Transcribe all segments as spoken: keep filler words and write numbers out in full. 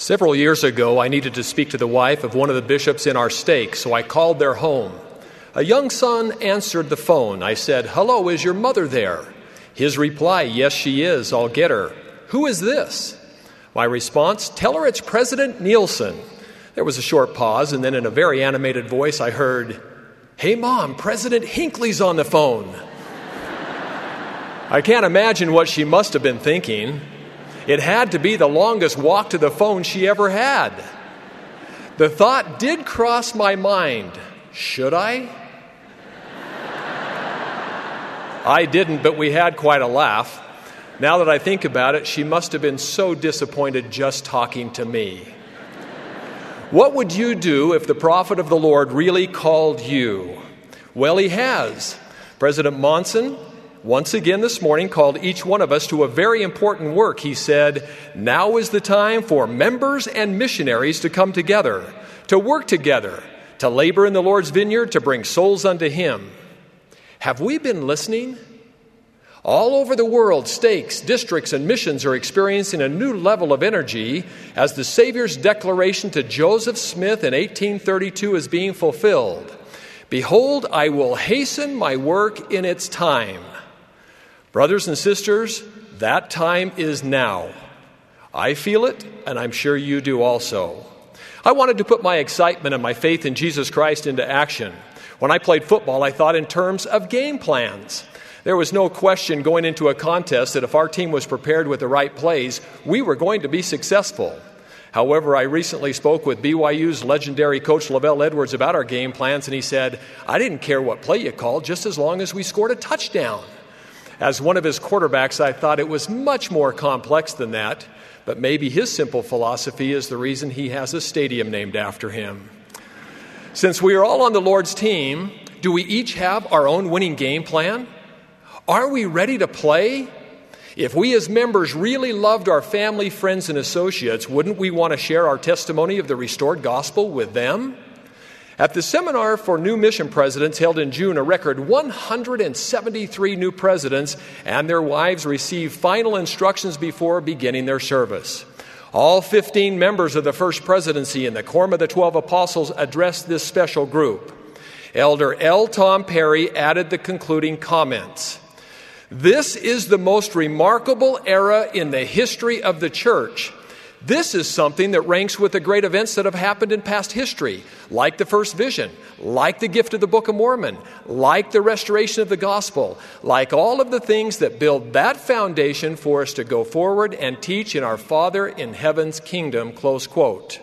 Several years ago, I needed to speak to the wife of one of the bishops in our stake, so I called their home. A young son answered the phone. I said, "Hello, is your mother there?" His reply, "Yes, she is. I'll get her." "Who is this?" My response, "Tell her it's President Nielsen." There was a short pause, and then in a very animated voice, I heard, "Hey, Mom, President Hinckley's on the phone." I can't imagine what she must have been thinking. It had to be the longest walk to the phone she ever had. The thought did cross my mind. Should I? I didn't, but we had quite a laugh. Now that I think about it, she must have been so disappointed just talking to me. What would you do if the prophet of the Lord really called you? Well, he has. President Monson, once again this morning, called each one of us to a very important work. He said, "Now is the time for members and missionaries to come together, to work together, to labor in the Lord's vineyard, to bring souls unto Him." Have we been listening? All over the world, stakes, districts, and missions are experiencing a new level of energy as the Savior's declaration to Joseph Smith in eighteen thirty-two is being fulfilled. "Behold, I will hasten my work in its time." Brothers and sisters, that time is now. I feel it, and I'm sure you do also. I wanted to put my excitement and my faith in Jesus Christ into action. When I played football, I thought in terms of game plans. There was no question going into a contest that if our team was prepared with the right plays, we were going to be successful. However, I recently spoke with B Y U's legendary coach Lavelle Edwards about our game plans, and he said, "I didn't care what play you called, just as long as we scored a touchdown." As one of his quarterbacks, I thought it was much more complex than that, but maybe his simple philosophy is the reason he has a stadium named after him. Since we are all on the Lord's team, do we each have our own winning game plan? Are we ready to play? If we as members really loved our family, friends, and associates, wouldn't we want to share our testimony of the restored gospel with them? At the Seminar for New Mission Presidents held in June, a record one hundred seventy-three new presidents and their wives received final instructions before beginning their service. All fifteen members of the First Presidency and the Quorum of the Twelve Apostles addressed this special group. Elder L. Tom Perry added the concluding comments. "This is the most remarkable era in the history of the church. This is something that ranks with the great events that have happened in past history, like the first vision, like the gift of the Book of Mormon, like the restoration of the gospel, like all of the things that build that foundation for us to go forward and teach in our Father in heaven's kingdom," close quote.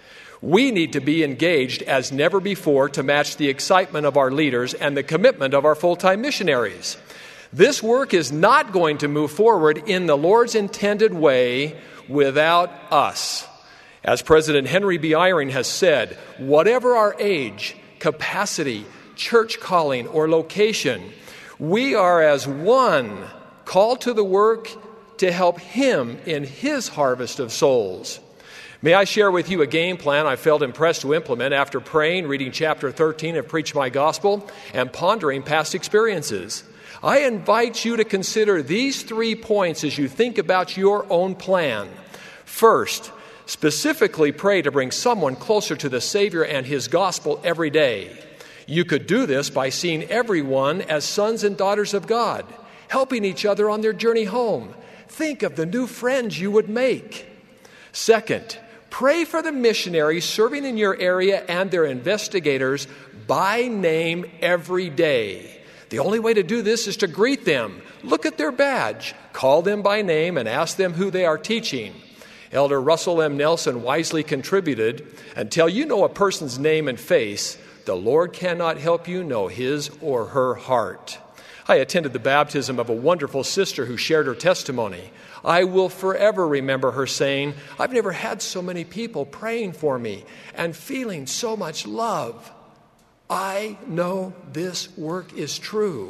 We need to be engaged as never before to match the excitement of our leaders and the commitment of our full-time missionaries. This work is not going to move forward in the Lord's intended way without us. As President Henry B. Eyring has said, whatever our age, capacity, church calling, or location, we are as one called to the work to help Him in His harvest of souls. May I share with you a game plan I felt impressed to implement after praying, reading chapter thirteen of Preach My Gospel, and pondering past experiences. I invite you to consider these three points as you think about your own plan. First, specifically pray to bring someone closer to the Savior and His gospel every day. You could do this by seeing everyone as sons and daughters of God, helping each other on their journey home. Think of the new friends you would make. Second, pray for the missionaries serving in your area and their investigators by name every day. The only way to do this is to greet them, look at their badge, call them by name, and ask them who they are teaching. Elder Russell M. Nelson wisely contributed, "Until you know a person's name and face, the Lord cannot help you know his or her heart." I attended the baptism of a wonderful sister who shared her testimony. I will forever remember her saying, "I've never had so many people praying for me and feeling so much love. I know this work is true."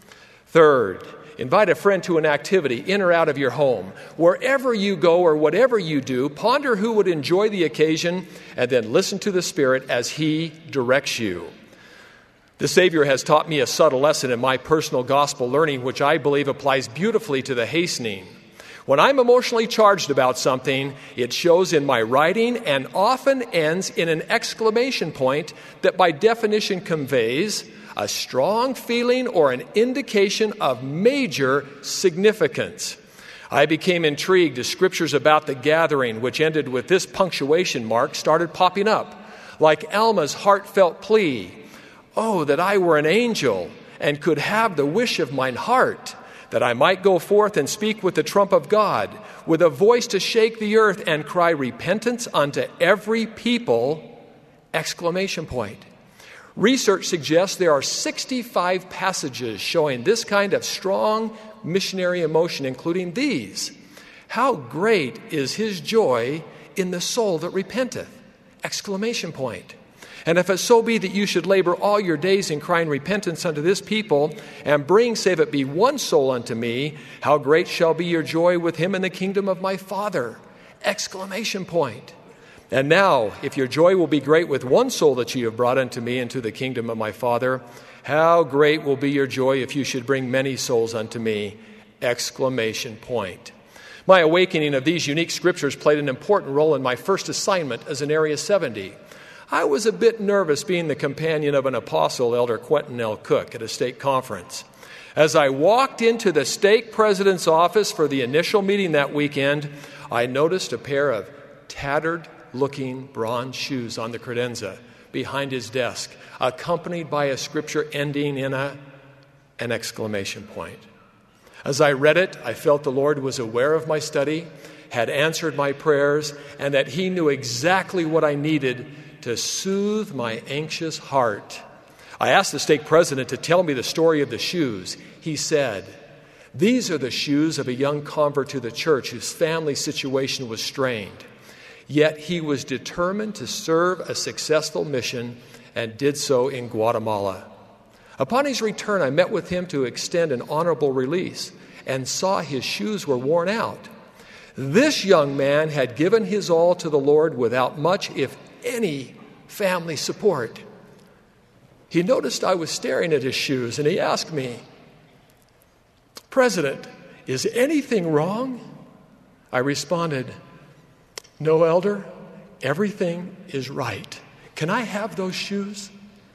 Third, invite a friend to an activity in or out of your home. Wherever you go or whatever you do, ponder who would enjoy the occasion and then listen to the Spirit as He directs you. The Savior has taught me a subtle lesson in my personal gospel learning, which I believe applies beautifully to the hastening. When I'm emotionally charged about something, it shows in my writing and often ends in an exclamation point that by definition conveys a strong feeling or an indication of major significance. I became intrigued as scriptures about the gathering, which ended with this punctuation mark, started popping up, like Alma's heartfelt plea, "Oh, that I were an angel and could have the wish of mine heart, that I might go forth and speak with the trump of God, with a voice to shake the earth and cry repentance unto every people!" Exclamation point. Research suggests there are sixty-five passages showing this kind of strong missionary emotion, including these. "How great is his joy in the soul that repenteth!" Exclamation point. "And if it so be that you should labor all your days in crying repentance unto this people, and bring, save it be, one soul unto me, how great shall be your joy with him in the kingdom of my Father!" Exclamation point. "And now, if your joy will be great with one soul that you have brought unto me into the kingdom of my Father, how great will be your joy if you should bring many souls unto me!" Exclamation point. My awakening of these unique scriptures played an important role in my first assignment as an Area seventy. I was a bit nervous being the companion of an apostle, Elder Quentin L. Cook, at a stake conference. As I walked into the stake president's office for the initial meeting that weekend, I noticed a pair of tattered-looking bronze shoes on the credenza behind his desk, accompanied by a scripture ending in a, an exclamation point. As I read it, I felt the Lord was aware of my study, had answered my prayers, and that he knew exactly what I needed to soothe my anxious heart. I asked the stake president to tell me the story of the shoes. He said, "These are the shoes of a young convert to the church whose family situation was strained. Yet he was determined to serve a successful mission and did so in Guatemala. Upon his return, I met with him to extend an honorable release and saw his shoes were worn out. This young man had given his all to the Lord without much, if any, family support. He noticed I was staring at his shoes, and he asked me, 'President, is anything wrong?' I responded, 'No, Elder, everything is right. Can I have those shoes?'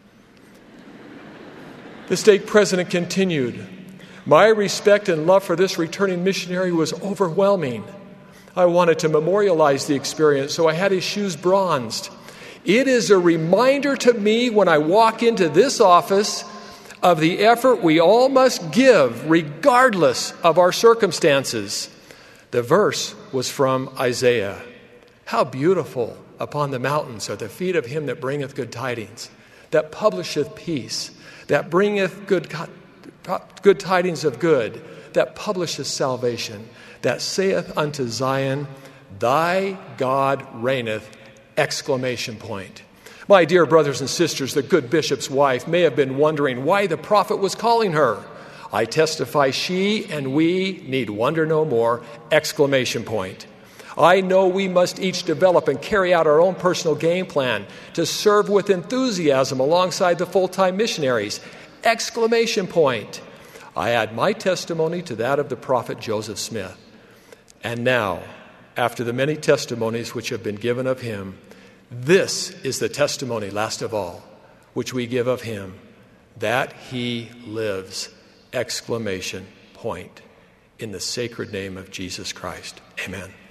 The stake president continued, 'My respect and love for this returning missionary was overwhelming. I wanted to memorialize the experience, so I had his shoes bronzed. It is a reminder to me when I walk into this office of the effort we all must give regardless of our circumstances.' The verse was from Isaiah. 'How beautiful upon the mountains are the feet of him that bringeth good tidings, that publisheth peace, that bringeth good, good tidings of good, that publisheth salvation, that saith unto Zion, Thy God reigneth!' Exclamation point. My dear brothers and sisters, the good bishop's wife may have been wondering why the prophet was calling her. I testify she and we need wonder no more! Exclamation point. I know we must each develop and carry out our own personal game plan to serve with enthusiasm alongside the full-time missionaries! Exclamation point. I add my testimony to that of the prophet Joseph Smith. And now, after the many testimonies which have been given of him, this is the testimony, last of all, which we give of him, that he lives! Exclamation point. In the sacred name of Jesus Christ. Amen.